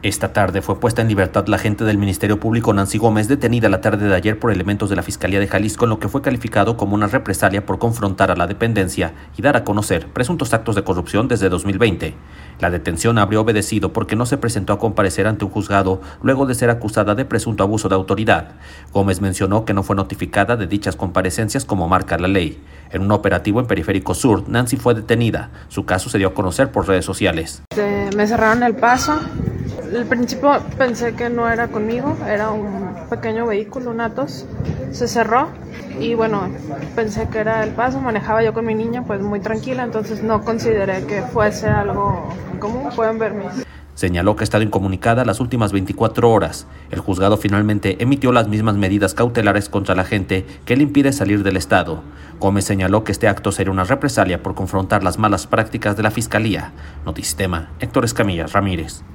Esta tarde fue puesta en libertad la agente del Ministerio Público Nancy Gómez, detenida la tarde de ayer por elementos de la Fiscalía de Jalisco en lo que fue calificado como una represalia por confrontar a la dependencia y dar a conocer presuntos actos de corrupción desde 2020. La detención habría obedecido porque no se presentó a comparecer ante un juzgado luego de ser acusada de presunto abuso de autoridad. Gómez mencionó que no fue notificada de dichas comparecencias como marca la ley. En un operativo en Periférico Sur, Nancy fue detenida. Su caso se dio a conocer por redes sociales. Me cerraron el paso. Al principio pensé que no era conmigo, era un pequeño vehículo, un Atos. Se cerró y bueno, pensé que era el paso, manejaba yo con mi niña pues muy tranquila, entonces no consideré que fuese algo en común. Pueden verme. Señaló que ha estado incomunicada las últimas 24 horas. El juzgado finalmente emitió las mismas medidas cautelares contra la agente que le impide salir del estado. Gómez señaló que este acto sería una represalia por confrontar las malas prácticas de la Fiscalía. Notisistema, Héctor Escamilla Ramírez.